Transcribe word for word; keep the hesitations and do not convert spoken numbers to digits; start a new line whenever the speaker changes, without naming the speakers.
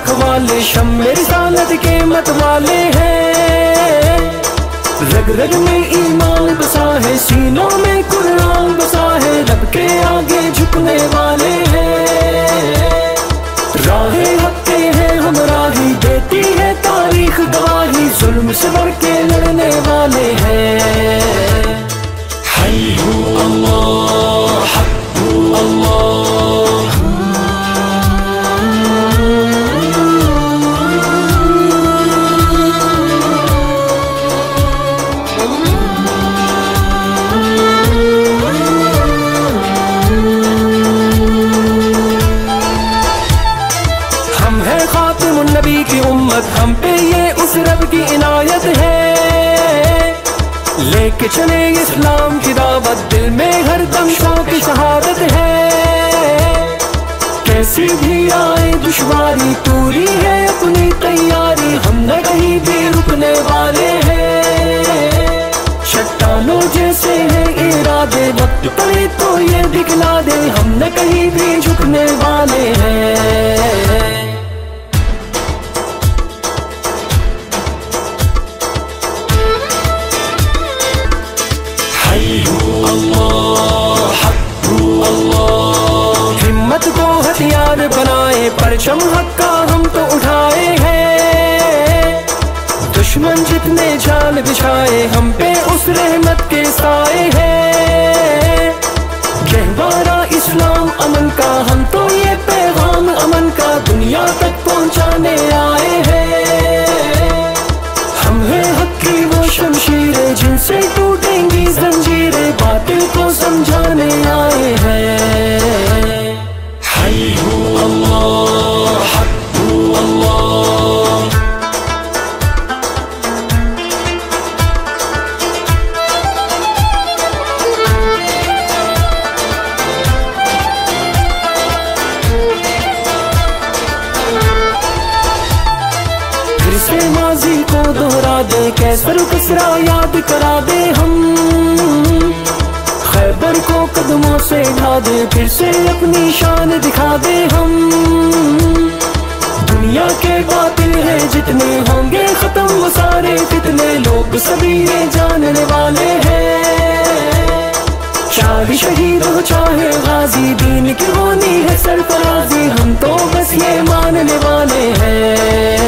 रखवाले, शम्मे रिसालत के मत वाले हैं। रग रग में ईमान बसा है, सीनों में कुरान बसा है, रब के आगे झुकने वाले हैं। राहे हक के हैं हम राही, देती है तारीख गवाही, जुल्म से बढ़ के लड़ने वाले हैं। हय्यू अल्लाह हक्कू अल्लाह, हम है खातिमुन नबी की उम्मत, हम पे ये उस रब की इनायत है। लेके चले इस्लाम की दावत, दिल में हर दम शौक़ की शहादत है। कैसी भी आए दुश्वारी, पूरी है अपनी तैयारी, हम न कहीं भी रुकने वाले हैं। चट्टानों जैसे हैं इरादे, वक्त पड़े तो ये दिखला दे, हम न कहीं भी झुकने वाले हैं। हिम्मत को हथियार बनाए, परचम हक का हम तो उठाए हैं। दुश्मन जितने जाल बिछाए, हम पे उस रहमत के साए हैं। गहवारा इस्लाम अमन का, हम तो ये पैगाम अमन का दुनिया तक पहुंचाने आए हैं। हम हैं हक की वो शमशीरें, जिनसे टूटेंगी जंजीरें, बातिल को समझाने आए हैं। हय्यू अल्लाह हक्कू अल्लाह, फिर से माजी को दोहरा दे, कैसर कसरा याद करा दे हम। खैबर को कदमों से ढा दे, फिर से अपनी शान दिखा दे हम। दुनिया के बातिल है जितने, होंगे खत्म वो सारे फितने, लोग सभी ये जानने वाले हैं। चाहे शहीद हो चाहे गाजी, दीन की होनी है सरफराजी, हम तो बस ये मानने वाले हैं।